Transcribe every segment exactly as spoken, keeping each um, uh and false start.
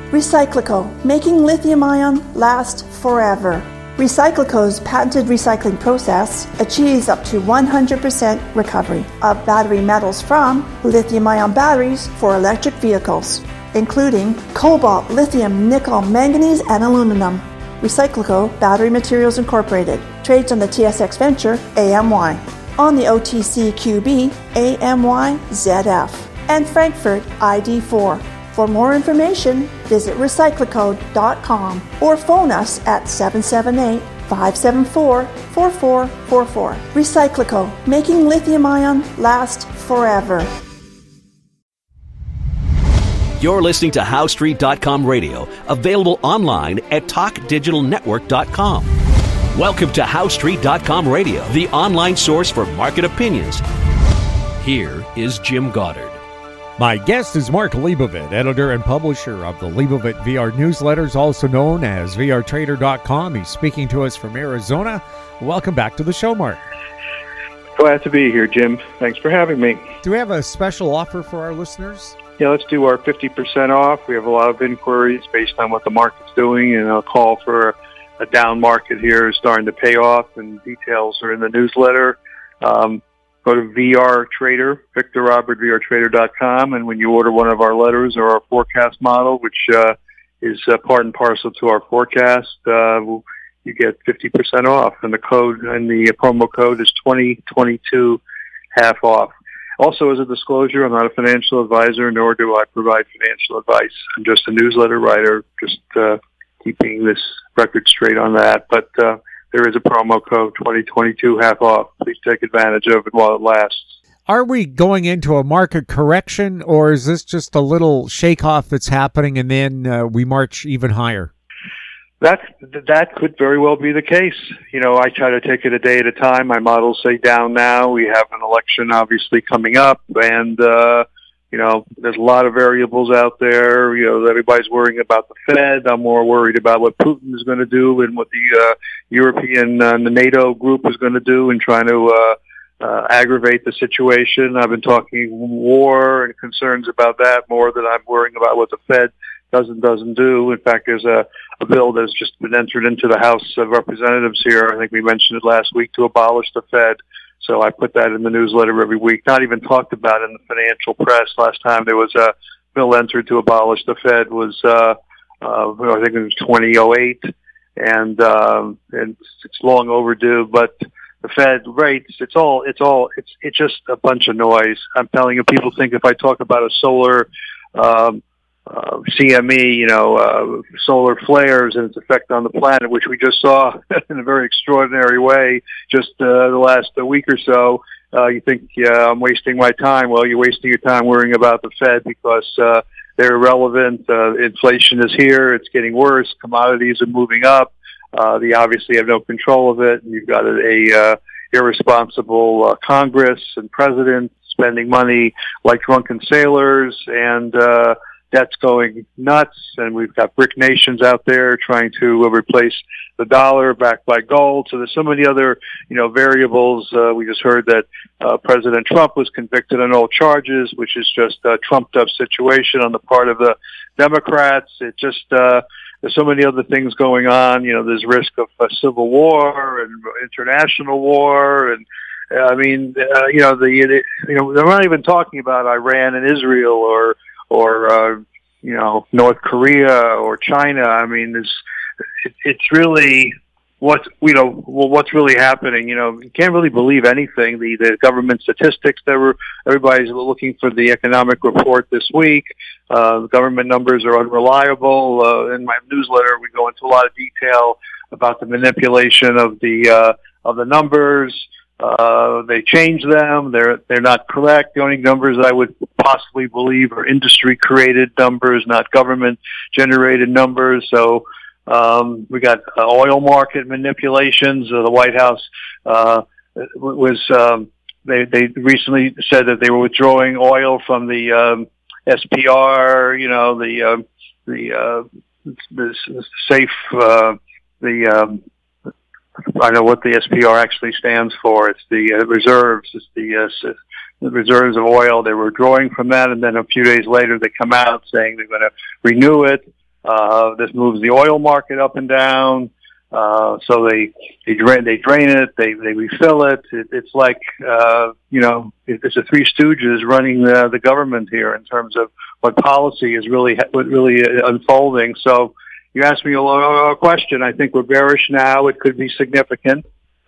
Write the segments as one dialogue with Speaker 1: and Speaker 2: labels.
Speaker 1: Recyclico, making lithium-ion last forever. Recyclico's patented recycling process achieves up to one hundred percent recovery of battery metals from lithium-ion batteries for electric vehicles, including cobalt, lithium, nickel, manganese, and aluminum. Recyclico Battery Materials Incorporated trades on the T S X Venture A M Y, on the O T C Q B A M Y Z F, and Frankfurt I D four. For more information, visit recyclico dot com or phone us at seven seven eight, five seven four, four four four four. Recyclico, making lithium-ion last forever.
Speaker 2: You're listening to How Street dot com radio, available online at talk digital network dot com. Welcome to How Street dot com radio, the online source for market opinions. Here is Jim Goddard.
Speaker 3: My guest is Mark Leibovit, editor and publisher of the Leibovit V R newsletters, also known as V R Trader dot com. He's speaking to us from Arizona. Welcome back to the show, Mark.
Speaker 4: Glad to be here, Jim. Thanks for having me.
Speaker 3: Do we have a special offer for our listeners?
Speaker 4: Yeah, let's do our fifty percent off. We have a lot of inquiries based on what the market's doing, and a call for a down market here is starting to pay off, and details are in the newsletter. Um, Go to V R Trader, Victor Robert, V R Trader dot com, and when you order one of our letters or our forecast model, which uh, is uh, part and parcel to our forecast, uh, you get fifty percent off, and the code and the promo code is twenty twenty-two, half off. Also, as a disclosure, I'm not a financial advisor, nor do I provide financial advice. I'm just a newsletter writer, just uh, keeping this record straight on that. But uh, there is a promo code, twenty twenty-two, half off. Please take advantage of it while it lasts.
Speaker 3: Are we going into a market correction, or is this just a little shake-off that's happening and then uh, we march even higher?
Speaker 4: That, that could very well be the case. You know, I try to take it a day at a time. My models say down now. We have an election obviously coming up, and, uh, you know, there's a lot of variables out there. You know, everybody's worrying about the Fed. I'm more worried about what Putin is going to do and what the uh, European uh, the NATO group is going to do in trying to uh, uh, aggravate the situation. I've been talking war and concerns about that more than I'm worrying about what the Fed does and doesn't do. In fact, there's a, a bill that's just been entered into the House of Representatives here. I think we mentioned it last week, to abolish the Fed. So I put that in the newsletter every week, not even talked about in the financial press. Last time there was a bill entered to abolish the Fed was, uh, uh, I think it was twenty oh eight, and, um, and it's long overdue, but the Fed rates, it's all, it's all, it's, it's just a bunch of noise. I'm telling you, people think if I talk about a solar, um, Uh, C M E, you know, uh, solar flares and its effect on the planet, which we just saw in a very extraordinary way just uh, the last uh, week or so. Uh, you think uh, I'm wasting my time? Well, you're wasting your time worrying about the Fed because uh, they're irrelevant. Uh, inflation is here. It's getting worse. Commodities are moving up. Uh, they obviously have no control of it. And you've got a, a uh, irresponsible uh, Congress and president spending money like drunken sailors, and uh, debt's going nuts, and we've got BRIC nations out there trying to uh, replace the dollar backed by gold. So there's so many other, you know, variables. Uh, we just heard that uh, President Trump was convicted on all charges, which is just a trumped-up situation on the part of the Democrats. It just uh, there's so many other things going on. You know, there's risk of a civil war and international war, and uh, I mean, uh, you know, the you know, they're not even talking about Iran and Israel or or, uh, you know, North Korea or China. I mean, it's, it, it's really what, you know, well, what's really happening. You know, you can't really believe anything. The, the government statistics that were, everybody's looking for the economic report this week. Uh, the government numbers are unreliable. Uh, in my newsletter, we go into a lot of detail about the manipulation of the, uh, of the numbers. Uh, they change them. They're, they're not correct. The only numbers I would possibly believe are industry created numbers, not government generated numbers. So, um, we got uh, oil market manipulations. Uh, the White House, uh, was, um, they, they recently said that they were withdrawing oil from the, um, S P R, you know, the, um, the, uh, the, the safe, uh, the, um, I know what the S P R actually stands for. It's the uh, reserves. It's the, uh, the reserves of oil. They were drawing from that, and then a few days later they come out saying they're going to renew it. Uh, Uh, this moves the oil market up and down. Uh, so they, they drain, they drain it, they, they refill it. it it's like, uh, you know, it's the Three Stooges running the, the government here in terms of what policy is really, really unfolding. So you asked me a, a question. I think we're bearish now. It could be significant.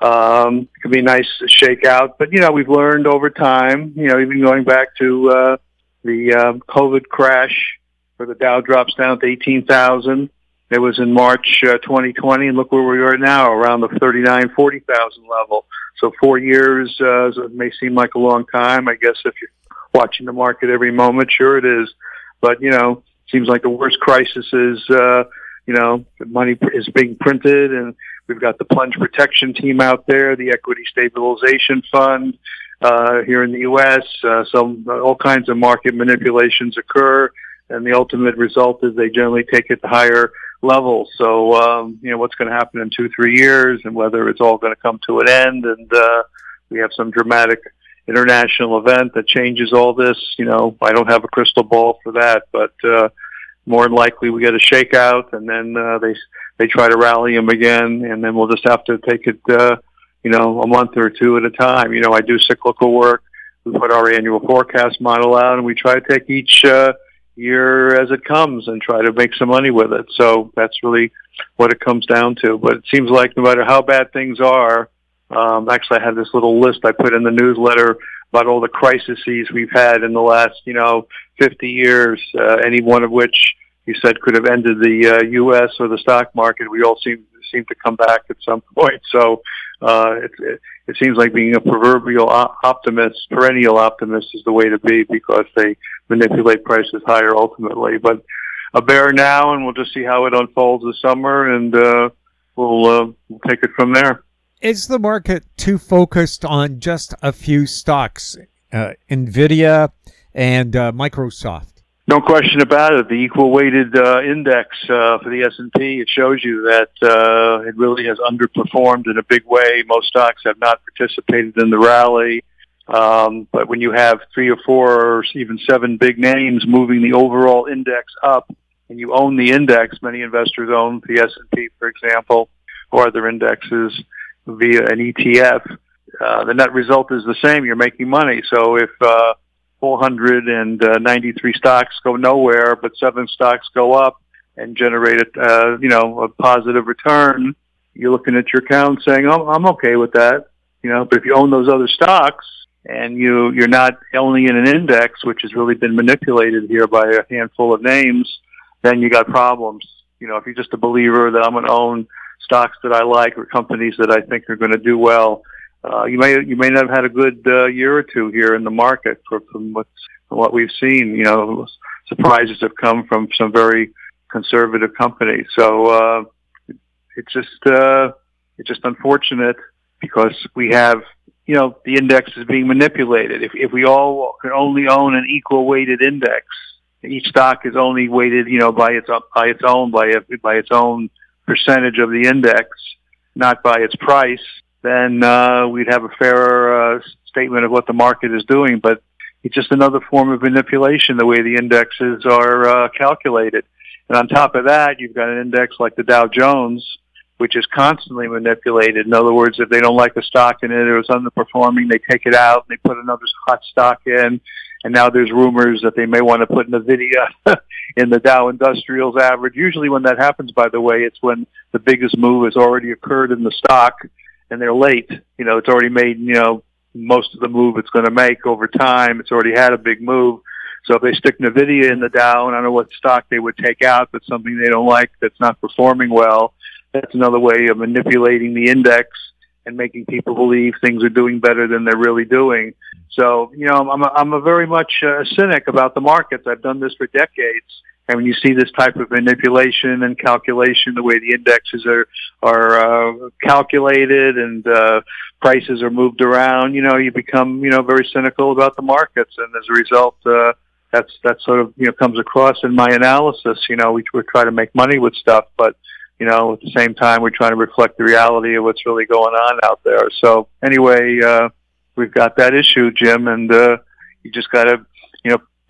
Speaker 4: Um, it could be nice to shake out, but you know, we've learned over time, you know, even going back to, uh, the, uh, COVID crash where the Dow drops down to eighteen thousand. It was in March uh, twenty twenty, and look where we are now, around the thirty-nine, forty thousand level. So four years uh, it may seem like a long time. I guess if you're watching the market every moment, sure it is. But, you know, it seems like the worst crisis is, uh, you know, the money is being printed, and we've got the plunge protection team out there, the equity stabilization fund uh, here in the U S. Uh, some all kinds of market manipulations occur, and the ultimate result is they generally take it to higher level. So, um, you know, what's going to happen in two, three years and whether it's all going to come to an end. And, uh, we have some dramatic international event that changes all this. You know, I don't have a crystal ball for that, but, uh, more than likely we get a shakeout, and then, uh, they, they try to rally them again, and then we'll just have to take it, uh, you know, a month or two at a time. You know, I do cyclical work. We put our annual forecast model out, and we try to take each, uh, year as it comes and try to make some money with it. So that's really what it comes down to. But it seems like no matter how bad things are, um, actually I had this little list I put in the newsletter about all the crises we've had in the last, you know, fifty years, uh, any one of which you said could have ended the uh, U S or the stock market. We all seem seem to come back at some point. So uh, it, it, it seems like being a proverbial optimist, perennial optimist is the way to be, because they manipulate prices higher ultimately. But a bear now, and we'll just see how it unfolds this summer, and uh, we'll, uh, we'll take it from there.
Speaker 3: Is the market too focused on just a few stocks, uh, NVIDIA and uh, Microsoft?
Speaker 4: No question about it. The equal-weighted uh, index uh, for the S and P, it shows you that uh, it really has underperformed in a big way. Most stocks have not participated in the rally. Um, but when you have three or four or even seven big names moving the overall index up, and you own the index, many investors own the S and P, for example, or other indexes via an E T F, uh, the net result is the same. You're making money. So if uh, four hundred ninety-three stocks go nowhere, but seven stocks go up and generate a, uh, you know, a positive return, you're looking at your account saying, oh, I'm okay with that. You know, but if you own those other stocks and you, you're not owning in an index, which has really been manipulated here by a handful of names, then you got problems. You know, if you're just a believer that I'm going to own stocks that I like or companies that I think are going to do well, Uh, you may you may not have had a good uh, year or two here in the market for, from, what's, from what we've seen. You know, surprises have come from some very conservative companies. So uh, it's just uh, it's just unfortunate, because we have, you know, the index is being manipulated. If if we all can only own an equal weighted index, each stock is only weighted, you know, by its by its own by a, by its own percentage of the index, not by its price, then uh, we'd have a fairer uh, statement of what the market is doing. But it's just another form of manipulation, the way the indexes are uh, calculated. And on top of that, you've got an index like the Dow Jones, which is constantly manipulated. In other words, if they don't like a stock in it or it's underperforming, they take it out and they put another hot stock in. And now there's rumors that they may want to put NVIDIA in the Dow Industrials average. Usually when that happens, by the way, it's when the biggest move has already occurred in the stock, and they're late. You know, it's already made, you know, most of the move it's going to make over time. It's already had a big move. So if they stick NVIDIA in the Dow, and I don't know what stock they would take out, but something they don't like that's not performing well, that's another way of manipulating the index and making people believe things are doing better than they're really doing. So, you know, I'm a, I'm a very much a cynic about the markets. I've done this for decades. And when you see this type of manipulation and calculation, the way the indexes are are uh, calculated and uh, prices are moved around, you know, you become, you know, very cynical about the markets. And as a result, uh, that's that sort of, you know, comes across in my analysis. You know, we, we try to make money with stuff, but, you know, at the same time, we're trying to reflect the reality of what's really going on out there. So anyway, uh, we've got that issue, Jim, and uh, you just got to, you know,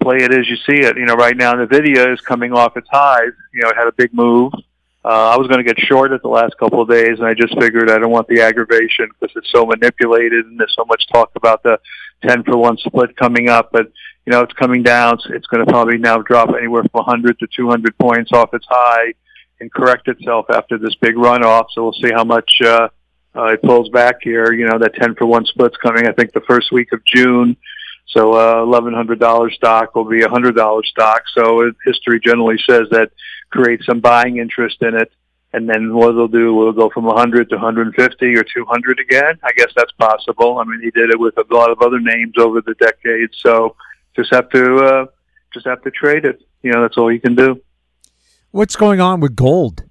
Speaker 4: play it as you see it. You know, right now NVIDIA is coming off its highs. You know, it had a big move. Uh, I was going to get short at the last couple of days, and I just figured I don't want the aggravation because it's so manipulated, and there's so much talk about the ten for one split coming up. But, you know, it's coming down. It's, it's going to probably now drop anywhere from one hundred to two hundred points off its high and correct itself after this big runoff. So we'll see how much uh, uh, it pulls back here. You know, that ten for one split's coming, I think, the first week of June. So uh, eleven hundred dollars stock will be a one hundred dollars stock. So it, history generally says that creates some buying interest in it. And then what they'll do, will go from one hundred to one hundred fifty or two hundred again. I guess that's possible. I mean, he did it with a lot of other names over the decades. So just have to uh, just have to trade it. You know, that's all you can do.
Speaker 3: What's going on with gold?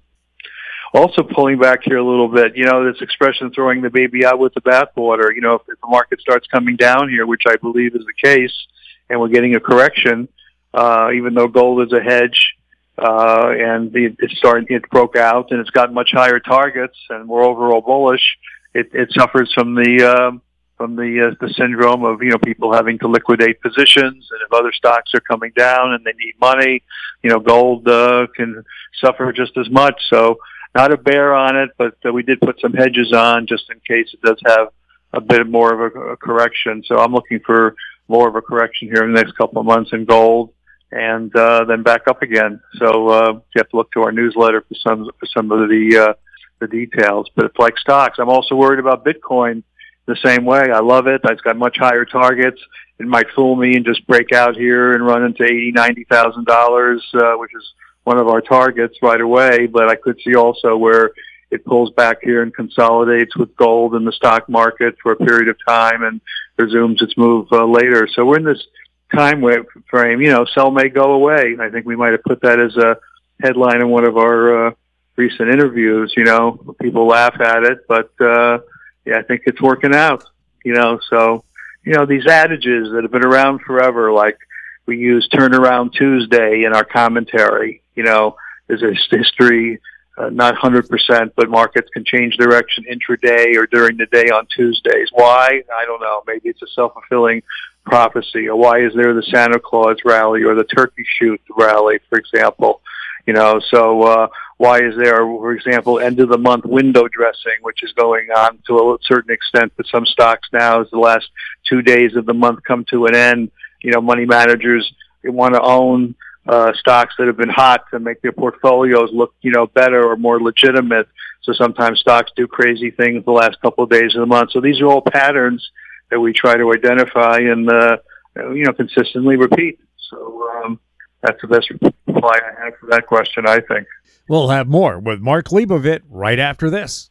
Speaker 4: Also pulling back here a little bit, you know, this expression throwing the baby out with the bathwater. You know, if, if the market starts coming down here, which I believe is the case, and we're getting a correction, uh, even though gold is a hedge, uh, and it, it's starting, it broke out and it's got much higher targets, and we're overall bullish. It, it suffers from the uh, from the uh, the syndrome of, you know, people having to liquidate positions, and if other stocks are coming down and they need money, you know, gold uh, can suffer just as much. So. Not a bear on it, but uh, we did put some hedges on just in case it does have a bit more of a, a correction. So I'm looking for more of a correction here in the next couple of months in gold, and uh, then back up again. So uh, you have to look to our newsletter for some for some of the uh, the details. But it's like stocks. I'm also worried about Bitcoin the same way. I love it. It's got much higher targets. It might fool me and just break out here and run into eighty, ninety thousand dollars, uh, which is one of our targets right away, but I could see also where it pulls back here and consolidates with gold in the stock market for a period of time and resumes its move uh, later. So we're in this time frame, you know, sell may go away. I think we might have put that as a headline in one of our uh, recent interviews. You know, people laugh at it, but uh, yeah, I think it's working out, you know. So, you know, these adages that have been around forever, like we use Turnaround Tuesday in our commentary. You know, there's a history, uh, not one hundred percent, but markets can change direction intraday or during the day on Tuesdays. Why? I don't know. Maybe it's a self-fulfilling prophecy. Or why is there the Santa Claus rally or the turkey shoot rally, for example? You know, so uh, why is there, for example, end-of-the-month window dressing, which is going on to a certain extent with some stocks now as the last two days of the month come to an end. You know, money managers, they want to own uh, stocks that have been hot to make their portfolios look, you know, better or more legitimate. So sometimes stocks do crazy things the last couple of days of the month. So these are all patterns that we try to identify and, uh, you know, consistently repeat. So um, that's the best reply I have for that question, I think.
Speaker 3: We'll have more with Mark Leibovit right after this.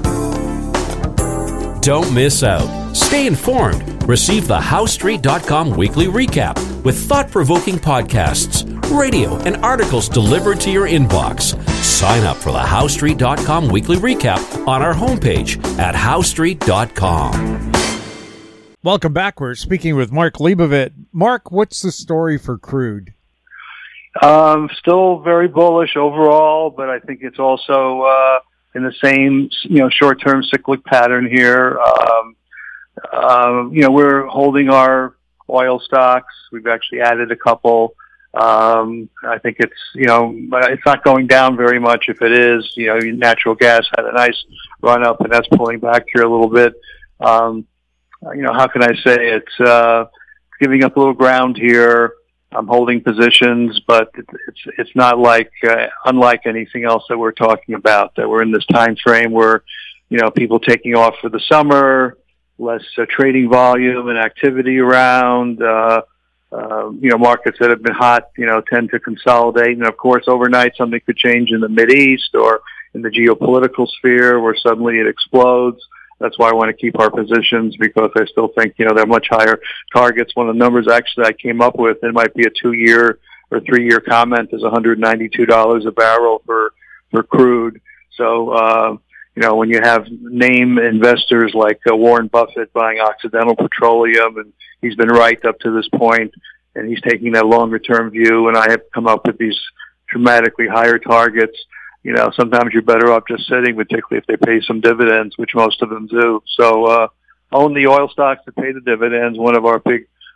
Speaker 2: Don't miss out. Stay informed. Receive the House Street dot com weekly recap with thought-provoking podcasts, radio, and articles delivered to your inbox. Sign up for the House Street dot com weekly recap on our homepage at House Street dot com.
Speaker 3: Welcome back. We're speaking with Mark Leibovit. Mark, what's the story for crude?
Speaker 4: Um, still very bullish overall, but I think it's also uh, in the same, you know, short-term cyclic pattern here. Um, uh, you know, we're holding our oil stocks. We've actually added a couple. Um, I think it's, you know, it's not going down very much. If it is, you know, natural gas had a nice run up, and that's pulling back here a little bit. Um, you know, how can I say it's uh, giving up a little ground here. I'm holding positions, but it's it's not like uh, unlike anything else that we're talking about. That we're in this time frame where, you know, people taking off for the summer, less uh, trading volume and activity around. Uh, uh, you know, markets that have been hot, you know, tend to consolidate, and of course, overnight something could change in the Mideast or in the geopolitical sphere where suddenly it explodes. That's why I want to keep our positions, because I still think, you know, they're much higher targets. One of the numbers actually I came up with, it might be a two-year or three-year comment, is one hundred ninety-two dollars a barrel for, for crude. So, uh, you know, when you have name investors like uh, Warren Buffett buying Occidental Petroleum, and he's been right up to this point, and he's taking that longer-term view, and I have come up with these dramatically higher targets. You know, sometimes you're better off just sitting, particularly if they pay some dividends, which most of them do. So uh, own the oil stocks that pay the dividends. One of our big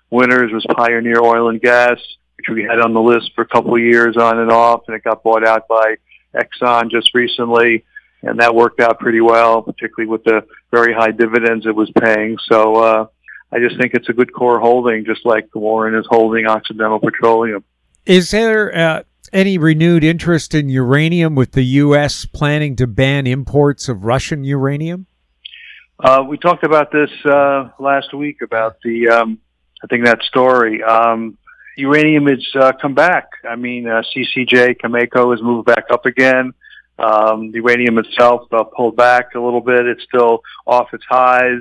Speaker 4: winners was Pioneer Oil and Gas, which we had on the list for a couple of years on and off, and it got bought out by Exxon just recently, and that worked out pretty well, particularly with the very high dividends it was paying. So uh, I just think it's a good core holding, just like Warren is holding Occidental Petroleum.
Speaker 3: Is there uh, any renewed interest in uranium with the U S planning to ban imports of Russian uranium?
Speaker 4: Uh, we talked about this uh, last week about the, um, I think that story. Um, uranium has uh, come back. I mean, uh, C C J, Cameco has moved back up again. Um, the uranium itself uh, pulled back a little bit. It's still off its highs.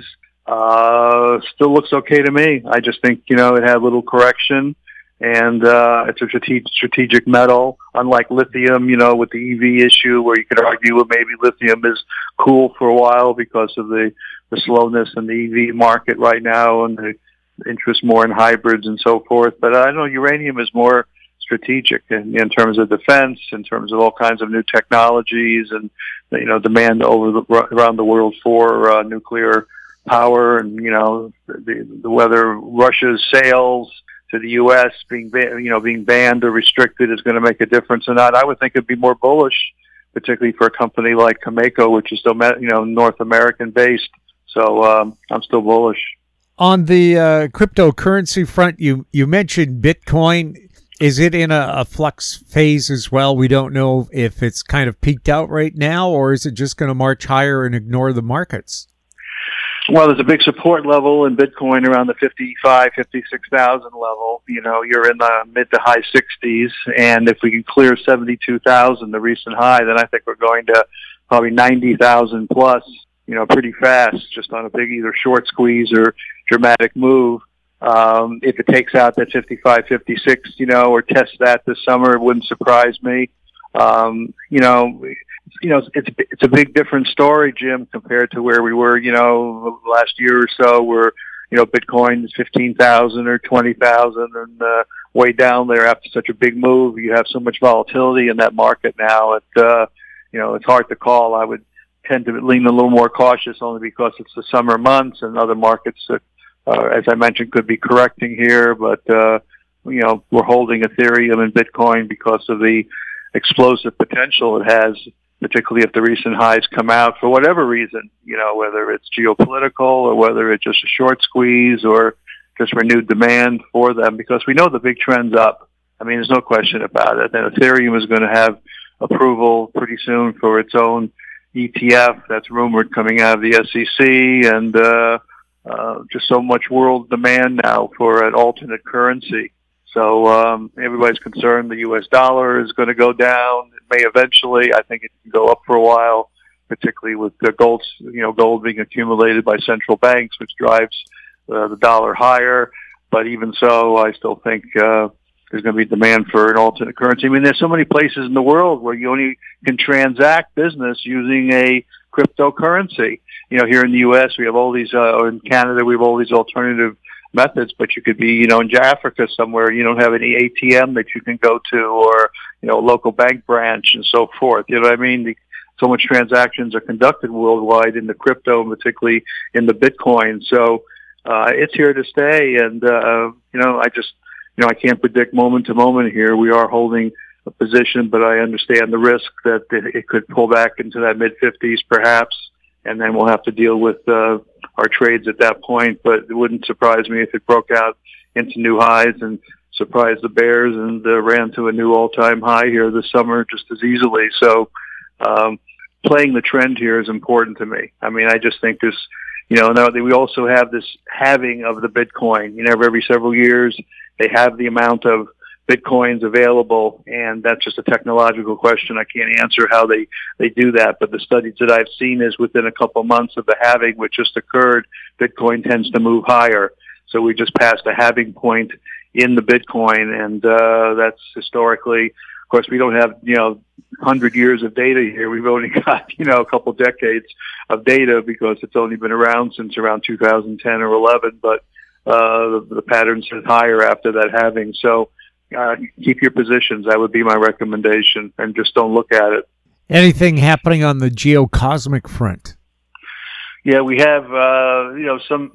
Speaker 4: Uh, still looks okay to me. I just think, you know, it had a little correction. And uh, it's a strategic, strategic metal, unlike lithium, you know, with the E V issue where you could argue well, maybe lithium is cool for a while because of the, the slowness in the E V market right now and the interest more in hybrids and so forth. But I know uranium is more strategic in, in terms of defense, in terms of all kinds of new technologies and, you know, demand over the, around the world for uh, nuclear power and, you know, the, the, whether Russia's sales to the U S being, you know, being banned or restricted is going to make a difference or not. I would think it'd be more bullish, particularly for a company like Cameco, which is still, you know, North American based. So um, I'm still bullish.
Speaker 3: On the uh, cryptocurrency front, you, you mentioned Bitcoin. Is it in a, a flux phase as well? We don't know if it's kind of peaked out right now, or is it just going to march higher and ignore the markets?
Speaker 4: Well, there's a big support level in Bitcoin around the fifty-five, fifty-six thousand level. You know, you're in the mid to high sixties, and if we can clear seventy-two thousand, the recent high, then I think we're going to probably ninety thousand plus, you know, pretty fast, just on a big either short squeeze or dramatic move. Um, if it takes out that fifty-five, fifty-six, you know, or tests that this summer, it wouldn't surprise me. Um, you know, you know, it's it's a big different story, Jim, compared to where we were, you know, last year or so, where, you know, Bitcoin is fifteen thousand or twenty thousand and uh, way down there after such a big move. You have so much volatility in that market now. It, uh, you know, it's hard to call. I would tend to lean a little more cautious only because it's the summer months and other markets that, uh, as I mentioned, could be correcting here. But, uh, you know, we're holding Ethereum and Bitcoin because of the explosive potential it has, particularly if the recent highs come out for whatever reason, you know, whether it's geopolitical or whether it's just a short squeeze or just renewed demand for them, because we know the big trend's up. I mean, there's no question about it. And Ethereum is going to have approval pretty soon for its own E T F that's rumored coming out of the S E C, and uh, uh, just so much world demand now for an alternate currency. So um, everybody's concerned the U S dollar is going to go down. It may eventually. I think it can go up for a while, particularly with the gold, you know, gold being accumulated by central banks, which drives uh, the dollar higher. But even so, I still think uh, there's going to be demand for an alternate currency. I mean, there's so many places in the world where you only can transact business using a cryptocurrency. You know, here in the U S, we have all these, uh, or in Canada, we have all these alternative methods, but you could be, you know, in Africa somewhere, you don't have any A T M that you can go to, or, you know, a local bank branch and so forth. You know what I mean? The, so much transactions are conducted worldwide in the crypto, and particularly in the Bitcoin. So uh, it's here to stay. And, uh, you know, I just, you know, I can't predict moment to moment here. We are holding a position, but I understand the risk that it could pull back into that mid fifties perhaps. And then we'll have to deal with uh, our trades at that point. But it wouldn't surprise me if it broke out into new highs and surprised the bears and uh, ran to a new all-time high here this summer just as easily. So um, playing the trend here is important to me. I mean, I just think this, you know, now that we also have this halving of the Bitcoin. You know, every several years they have the amount of Bitcoins available, and that's just a technological question. I can't answer how they, they do that, but the studies that I've seen is within a couple months of the halving, which just occurred, Bitcoin tends to move higher. So we just passed a halving point in the Bitcoin, and uh, that's historically, of course, we don't have, you know, one hundred years of data here. We've only got, you know, a couple decades of data because it's only been around since around two thousand ten or eleven, but uh, the, the pattern says higher after that halving. So Uh, keep your positions. That would be my recommendation, and just don't look at it.
Speaker 3: Anything happening on the geocosmic front?
Speaker 4: Yeah, we have, uh, you know, some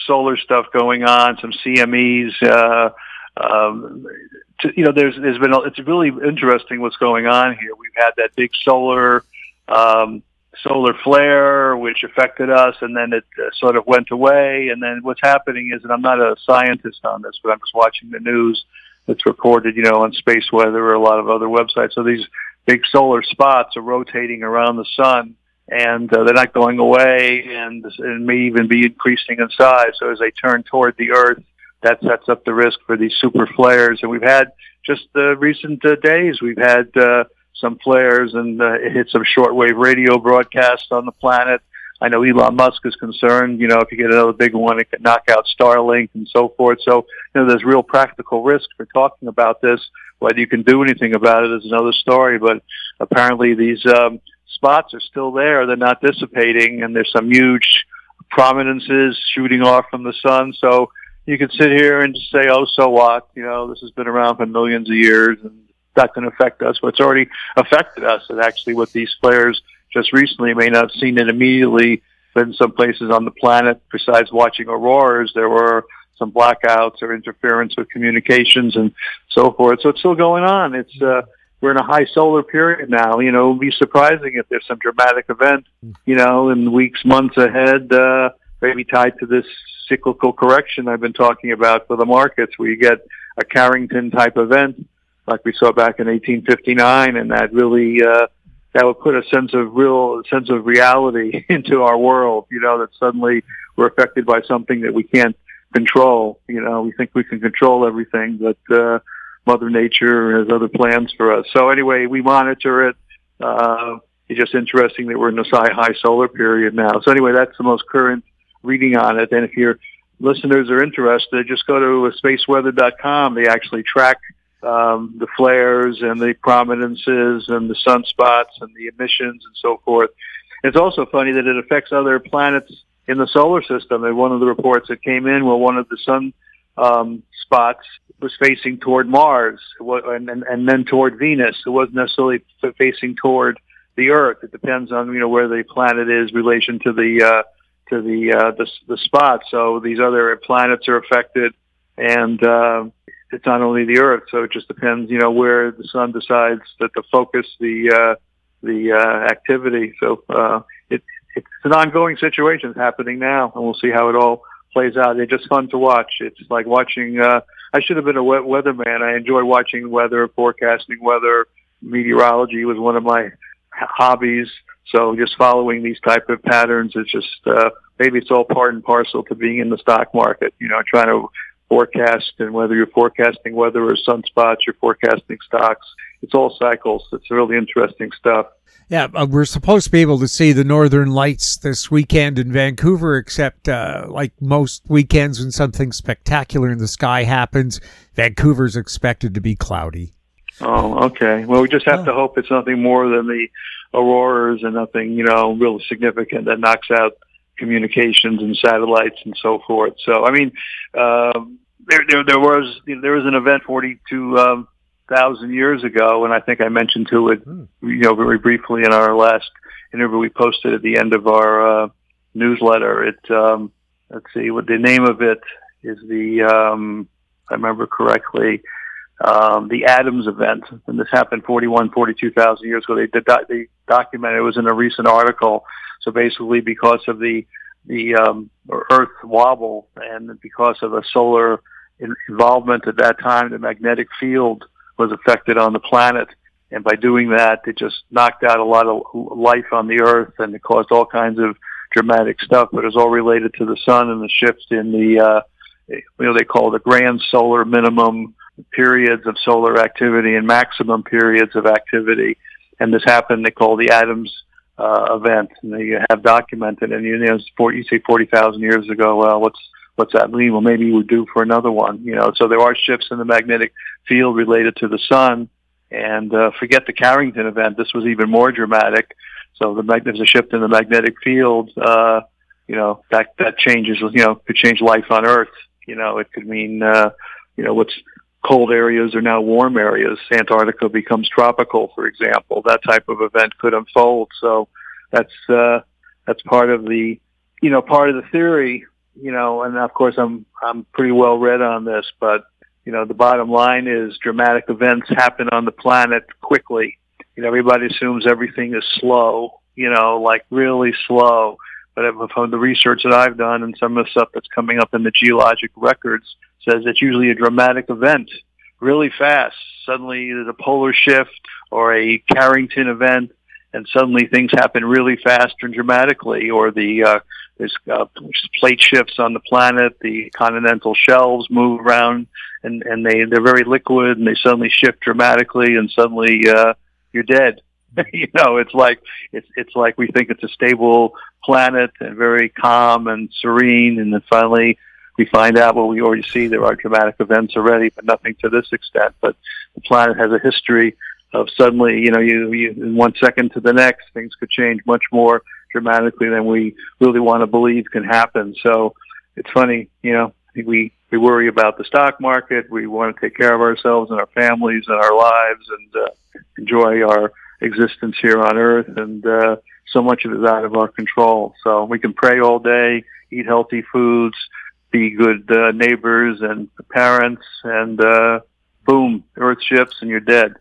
Speaker 4: solar stuff going on, some C M Es. Uh, um, to, you know, there's there's been a, it's really interesting what's going on here. We've had that big solar um, solar flare, which affected us, and then it uh, sort of went away. And then what's happening is, and I'm not a scientist on this, but I'm just watching the news that's reported, you know, on Space Weather or a lot of other websites. So these big solar spots are rotating around the sun, and uh, they're not going away, and, and may even be increasing in size. So as they turn toward the Earth, that sets up the risk for these super flares. And we've had just the recent uh, days, we've had uh, some flares, and uh, it hit some shortwave radio broadcasts on the planet. I know Elon Musk is concerned, you know, if you get another big one, it could knock out Starlink and so forth. So, you know, there's real practical risk for talking about this. Whether you can do anything about it is another story, but apparently these um, spots are still there. They're not dissipating, and there's some huge prominences shooting off from the sun. So you could sit here and just say, oh, so what? You know, this has been around for millions of years, and it's not going to affect us, but it's already affected us. And actually what these flares just recently may not have seen it immediately, but in some places on the planet, besides watching auroras, there were some blackouts or interference with communications and so forth. So it's still going on. It's uh, we're in a high solar period now. You know, it would be surprising if there's some dramatic event, you know, in weeks, months ahead, uh, maybe tied to this cyclical correction I've been talking about for the markets, where you get a Carrington-type event like we saw back in eighteen fifty-nine, and that really uh, that would put a sense of real sense of reality into our world. You know, that suddenly we're affected by something that we can't control. You know, we think we can control everything, but uh, Mother Nature has other plans for us. So anyway, we monitor it. Uh, it's just interesting that we're in this high, high solar period now. So anyway, that's the most current reading on it. And if your listeners are interested, just go to space weather dot com. They actually track um, the flares and the prominences and the sunspots and the emissions and so forth. It's also funny that it affects other planets in the solar system. And one of the reports that came in, well, one of the sun um, spots was facing toward Mars and, and, and then toward Venus. It wasn't necessarily facing toward the Earth. It depends on, you know, where the planet is in relation to the uh, to the, uh, the the spot. So these other planets are affected, and uh, it's not only the Earth. So it just depends, you know, where the sun decides that to focus the uh, the uh, activity. So uh, it it's an ongoing situation. It's happening now, and we'll see how it all plays out. It's just fun to watch. It's like watching. Uh, I should have been a wet weatherman. I enjoy watching weather, forecasting weather. Meteorology was one of my hobbies. So just following these type of patterns is just uh, maybe it's all part and parcel to being in the stock market. You know, trying to forecast, and whether you're forecasting weather or sunspots, you're forecasting stocks. It's all cycles. It's really interesting stuff.
Speaker 3: Yeah, uh, we're supposed to be able to see the Northern Lights this weekend in Vancouver, except uh, like most weekends when something spectacular in the sky happens, Vancouver's expected to be cloudy.
Speaker 4: Oh, okay. Well, we just have oh. to hope it's nothing more than the auroras and nothing, you know, real significant that knocks out communications and satellites and so forth. So, I mean, um, there, there, there was there was an event forty-two um, thousand years ago, and I think I mentioned to it, hmm. you know, very briefly in our last interview we posted at the end of our uh, newsletter. It um, let's see, what the name of it is. The um, if I remember correctly. Um, the Adams event, and this happened forty-one, forty-two thousand years ago. They did doc- they documented it. Was in a recent article. So basically, because of the the um, Earth wobble and because of a solar in- involvement at that time, the magnetic field was affected on the planet, and by doing that, it just knocked out a lot of life on the Earth, and it caused all kinds of dramatic stuff. But it was all related to the sun and the shifts in the uh, you know they call it the grand solar minimum periods of solar activity and maximum periods of activity. And this happened, they call the Adams uh, event, and they have documented. And you know, forty, you say forty thousand years ago. Well, what's what's that mean? Well, maybe we're due for another one. You know, so there are shifts in the magnetic field related to the sun. And uh, forget the Carrington event. This was even more dramatic. So the mag- there's a shift in the magnetic field. Uh, you know, that that changes. You know, could change life on Earth. You know, it could mean uh, you know what's cold areas are now warm areas. Antarctica becomes tropical, for example. That type of event could unfold. So that's uh, that's part of the, you know, part of the theory you know, and of course I'm I'm pretty well read on this, but you know, the bottom line is dramatic events happen on the planet quickly. You know, everybody assumes everything is slow, you know, like really slow. But from the research that I've done and some of the stuff that's coming up in the geologic records says it's usually a dramatic event, really fast. Suddenly there's a polar shift or a Carrington event, and suddenly things happen really fast and dramatically, or the uh, there's uh, plate shifts on the planet, the continental shelves move around, and, and they, they're very liquid, and they suddenly shift dramatically, and suddenly uh, you're dead. You know, it's like it's it's like we think it's a stable planet and very calm and serene, and then finally we find out, well, we already see there are dramatic events already, but nothing to this extent. But the planet has a history of suddenly, you know, you, you in one second to the next, things could change much more dramatically than we really want to believe can happen. So it's funny, you know, we, we worry about the stock market. We want to take care of ourselves and our families and our lives and uh, enjoy our existence here on Earth. And uh, so much of it is out of our control. So we can pray all day, eat healthy foods, be good uh, neighbors and parents, and uh, boom, Earth shifts and you're dead.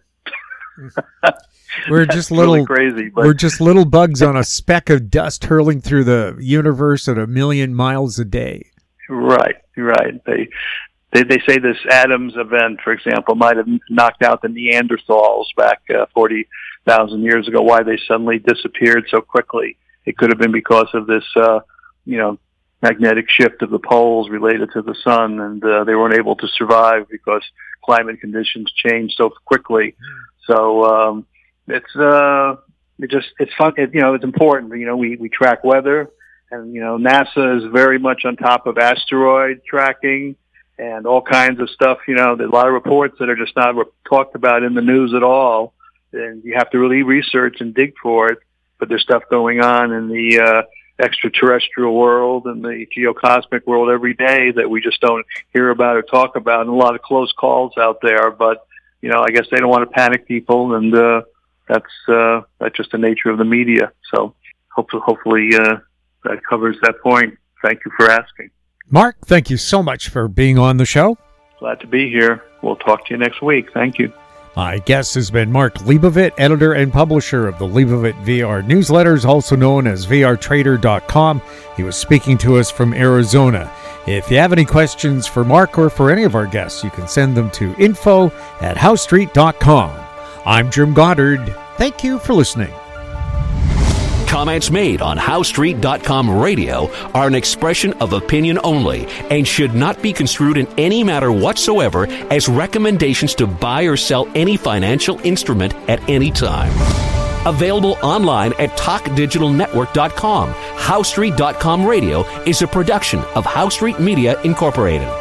Speaker 3: We're just little
Speaker 4: really crazy. But
Speaker 3: we're just little bugs on a speck of dust hurling through the universe at a million miles a day.
Speaker 4: Right, right. They, they they say this Adams event, for example, might have knocked out the Neanderthals back uh, forty thousand years ago. Why they suddenly disappeared so quickly? It could have been because of this, uh, you know, magnetic shift of the poles related to the sun, and uh, they weren't able to survive because climate conditions changed so quickly. So um, it's uh, it just it's fun. It, you know, it's important. You know, we we track weather, and you know, NASA is very much on top of asteroid tracking and all kinds of stuff. You know, there's a lot of reports that are just not re- talked about in the news at all, and you have to really research and dig for it. But there's stuff going on in the uh, extraterrestrial world and the geocosmic world every day that we just don't hear about or talk about, and a lot of close calls out there. But you know, I guess they don't want to panic people, and uh, that's uh, that's just the nature of the media. So hopefully, hopefully uh, that covers that point. Thank you for asking.
Speaker 3: Mark, thank you so much for being on the show.
Speaker 4: Glad to be here. We'll talk to you next week. Thank you.
Speaker 3: My guest has been Mark Leibovit, editor and publisher of the Leibovit V R newsletters, also known as V R Trader dot com. He was speaking to us from Arizona. If you have any questions for Mark or for any of our guests, you can send them to info at house street dot com. I'm Jim Goddard. Thank you for listening.
Speaker 2: Comments made on house street dot com radio are an expression of opinion only and should not be construed in any matter whatsoever as recommendations to buy or sell any financial instrument at any time. Available online at talk digital network dot com. house street dot com radio is a production of House Street Media Incorporated.